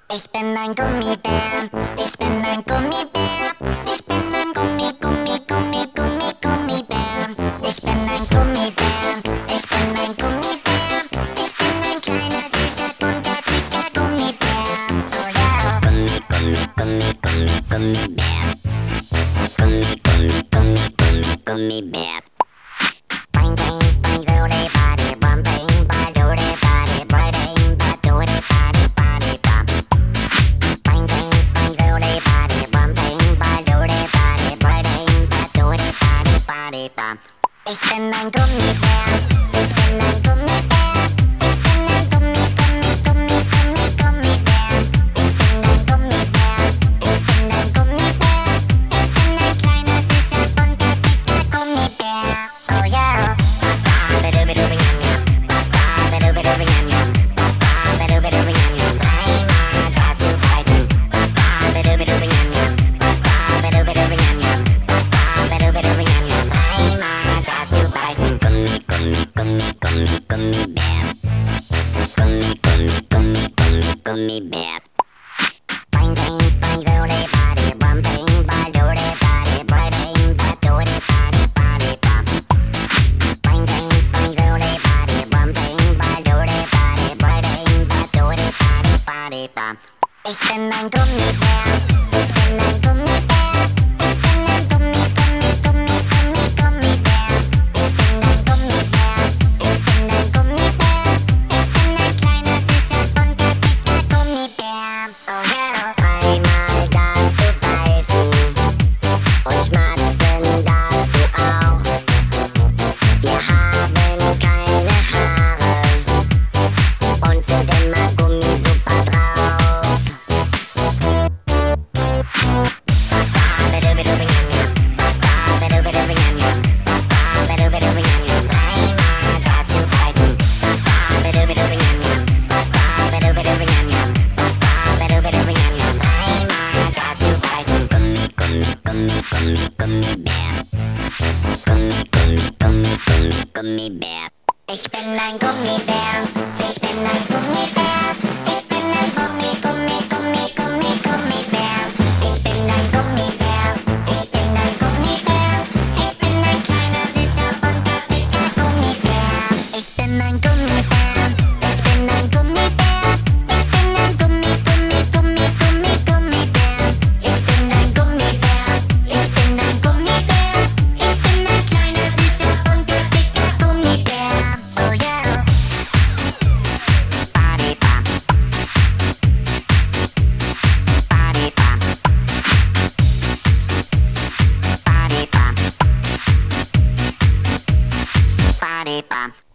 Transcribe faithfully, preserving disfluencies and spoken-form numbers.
Ich bin ein Gummibär, ich bin ein Gummibär, ich bin ein Gummi, Gummi, Gummi, Gummi, Gummibär. Ich bin ein Gummibär, ich bin ein Gummibär, ich bin ein kleiner, süßer, bunter, dicker Gummibär. Oh ja. Gummi, Gummi, Gummi, Gummi, Gummibär. Gummi, Gummi, Gummi, Gummi, Gummibär. Bang, bang, bang, roly body, bum, bang, bang, roly body, bang, bang, roly body, body, bum. Bang, bang, bang, roly body, bum, bang, bang, roly body, bang, bang, roly body, body, bum. Ich bin ein Gummibär, ich bin ein Gummibär, ich bin ein Gummi, Gummi, Gummi, Gummi, Gummibär. Ich bin ein Gummibär, ich bin ein Gummibär, ich bin ein kleiner, süßer, bunter, dicker Gummibär. Oh ja. Gummibär. Gummi, Gummi, Gummi, Gummi, Gummibär. Bang, bang, bang, roly body, bum, bang, bang, roly body, bang, bang, roly body, body, bum. Bang, bang, bang, roly body, bum, bang, bang, roly body, bang, bang, roly body, body, bum. Ich bin ein Gummibär, ich bin ein Gummibär, ich bin ein Gummi, Gummi, Gummi, Gummi, Gummibär. Ich bin ein Gummibär, ich bin ein Gummibär, ich bin ein kleiner, süßer, bunter, dicker Gummibär. Oh ja. Einmal darfst du beißen und schmatzen darfst du auch. Wir haben keine Haare und sind immer Gummi-super drauf. Gummibär. Ich bin ein Gummibär, ich bin ein Gummibär, ich bin ein Gummi, Gummi, Gummi, Gummi, Gummibär. Ich bin ein Gummibär, ich bin ein Gummibär, ich bin ein kleiner, süßer, bunter, dicker Gummibär. Ich bin ein Gummibär, ich bin ein Gummibär, ich bin ein Gummi, Gummi, Gummi, Gummi, Gummibär. Ich bin ein Gummibär, ich bin ein Gummibär, ich bin ein kleiner, süßer, bunter, dicker Gummibär. Oh ja. Body bum. Body bum. Body bum. Body bum.